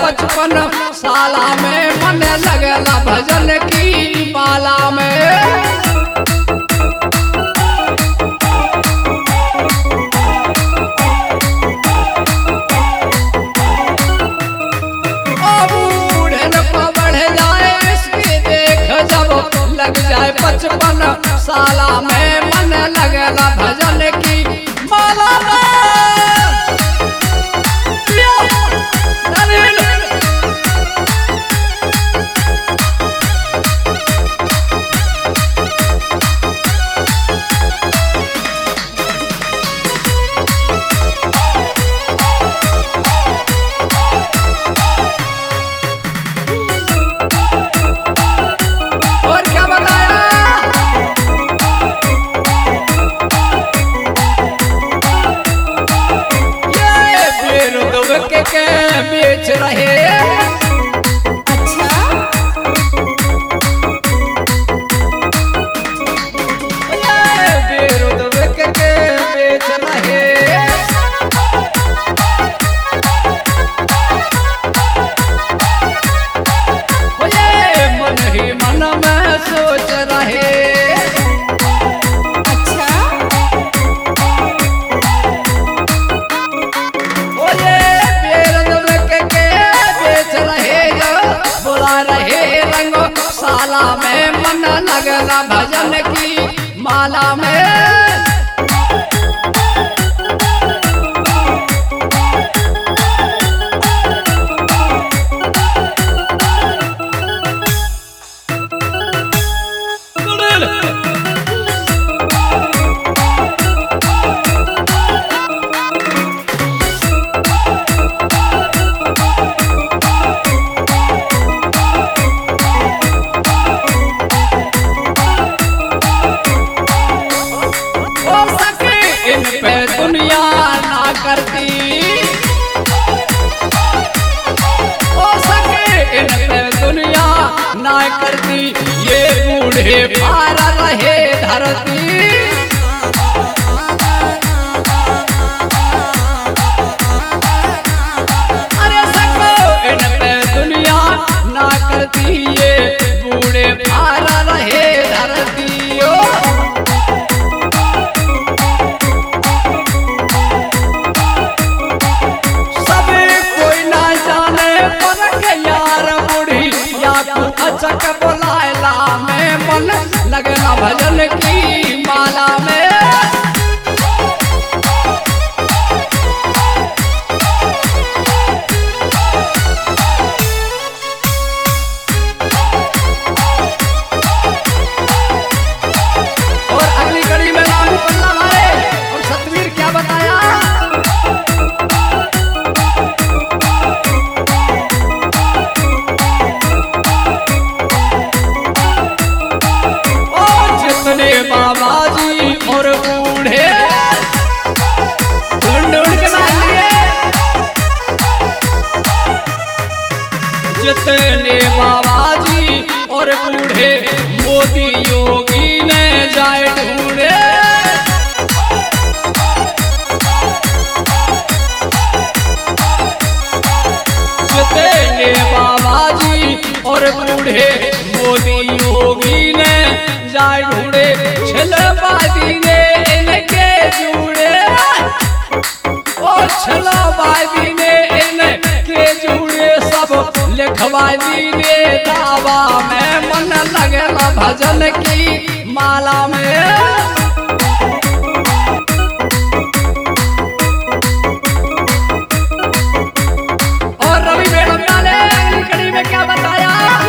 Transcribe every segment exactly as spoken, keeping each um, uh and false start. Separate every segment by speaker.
Speaker 1: पचपन साला में मन लगला भजन की माला में। लग जाए पचपन साला में मन लगला भजन की माला में। के, के बेच रहे अच्छा बेरुद के, के बेच रहे मन ही मन में सोच रहे साला में मन लगला भजन की माला में। दुनिया ना करती हो सके इन पे दुनिया ना करती, ये बूढ़े पार रहे धरती। अरे सको इन पे दुनिया ना करती, ये बूढ़े पार रहे धरती। अचक बोलायला में मन लगला भजन की माला में। और अगली कड़ी में रामू पल्ला मारे और सतवीर क्या बताया। बाबा जी और बूढ़े ढूंढ ढूंढ के मारिए, जितने बाबा जी और बूढ़े मोदी योगी ने जाए ढूंढे। जितने बाबा जी और बूढ़े मोदी योगी ने जाए ढूंढे, छलबाजी ने इनके जुड़े ओ छलबाजी ने इनके जुड़े, सब लिखबाजी ने दावा में मन लगला भजन की माला में। और रवि बेड़म ने अगली कड़ी में क्या बताया।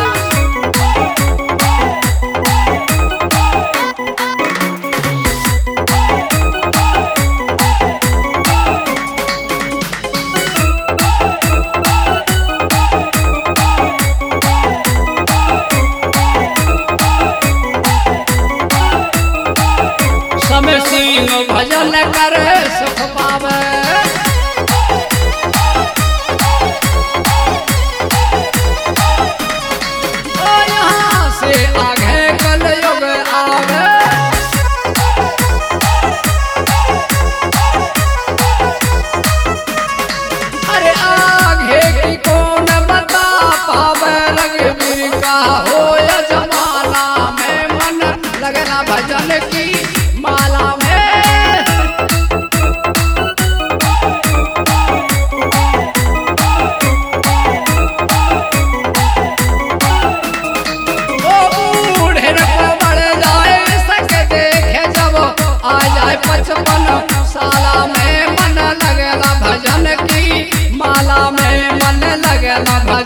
Speaker 1: समय सिंह भजन कर सुख पावे, यहाँ से आगे कल युग आवे। अरे आगे की कौन है पचपन साला में मन लगेला भजन की माला में मन लगेला भजन